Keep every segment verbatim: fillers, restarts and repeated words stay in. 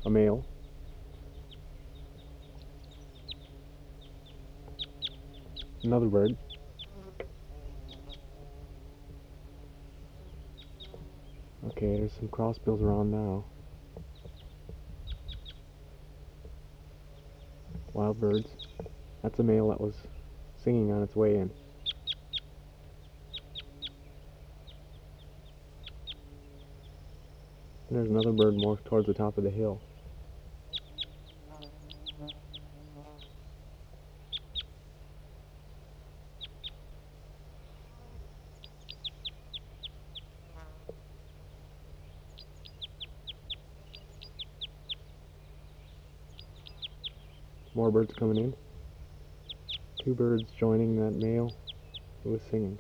A male. Another bird. Okay, there's some crossbills around now. Wild birds. That's a male that was singing on its way in. And there's another bird more towards the top of the hill. More birds coming in. Two birds joining that male who was singing.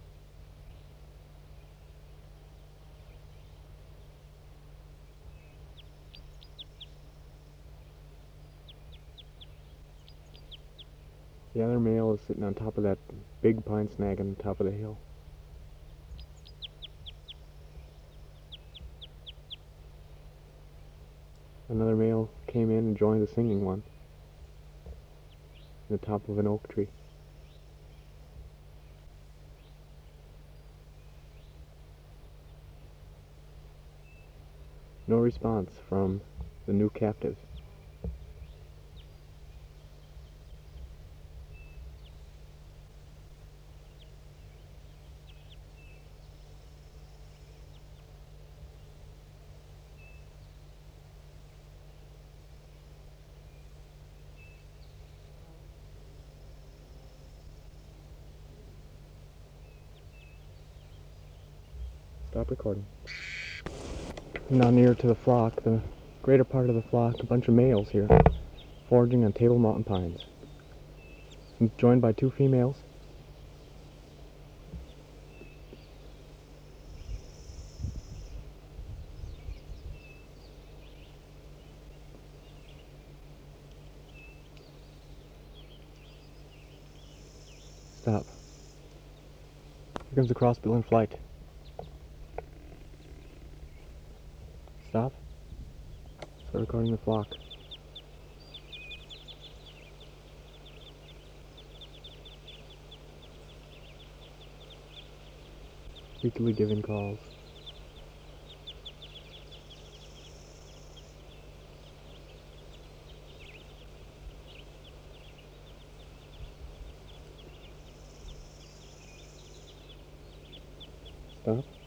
The other male is sitting on top of that big pine snag on the top of the hill. Another male came in and joined the singing one in the top of an oak tree. No response from the new captive. Stop recording. Now near to the flock, the greater part of the flock, a bunch of males here, foraging on Table Mountain pines. I'm joined by two females. Stop. Here comes the crossbill in flight. Stop. Start recording the flock. Weekly giving calls. Stop.